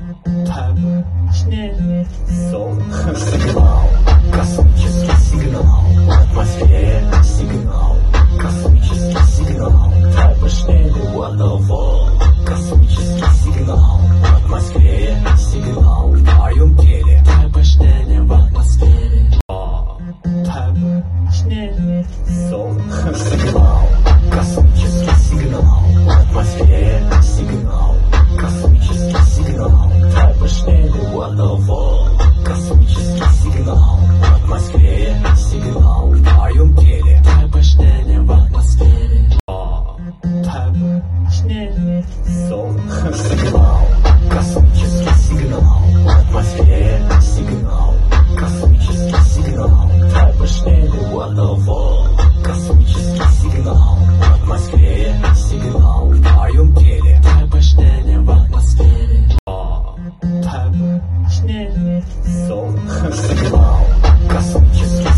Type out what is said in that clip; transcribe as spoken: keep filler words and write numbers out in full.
Табачный сон. Сигнал, космический сигнал в атмосфере, сигнал, космический сигнал, табачный волновод, космический сигнал в атмосфере, сигнал в твоем теле, табачный в атмосфере. Табачный сон. Сигнал, космический сигнал в атмосфере, сигнал, космический сигнал, табачный волновод, космический сигнал в атмосфере, сигнал в твоем теле, табачный в атмосфере. Табачный сон. Сигнал, космический сигнал в атмосфере, сигнал, космический сигнал, табачный волновод, космический сигнал в атмосфере, сигнал в твоем теле, табачный в атмосфере. Табачный сон. Сигнал, космический